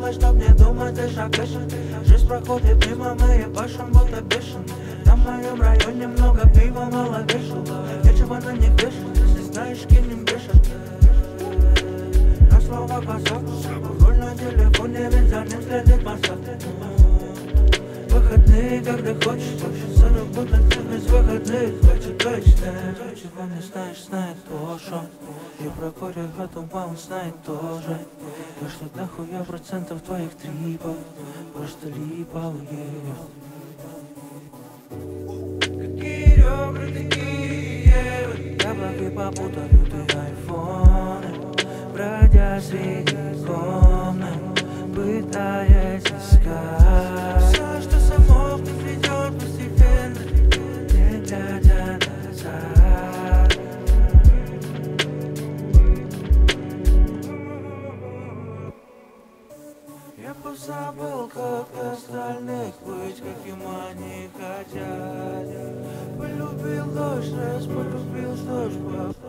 делай, чтоб не думать лишь о пешем. Жизнь проходит мимо, мы ебашим, будто бешеный. На моем районе много пива, мало вешал. Нечего на них вешать, если знаешь, кинем бешен. На слова глаза, руль на телефоне, ведь за ним следит масса. Выходные, когда хочешь, хочется, как будто ты без выходных. Хочет точно, чего не знаешь, знает тоже. И про горе готова, он знает тоже. То, что дохуя процентов твоих трипов просто липовые. Какие ребра, такие яблоки попутали ты айфоны, бродя среди комнат, пытаясь искать все, что само в них ведет постепенно, не глядя назад. Я позабыл, как остальных быть, каким они хотят. Полюбил дождь, раз полюбил, что ж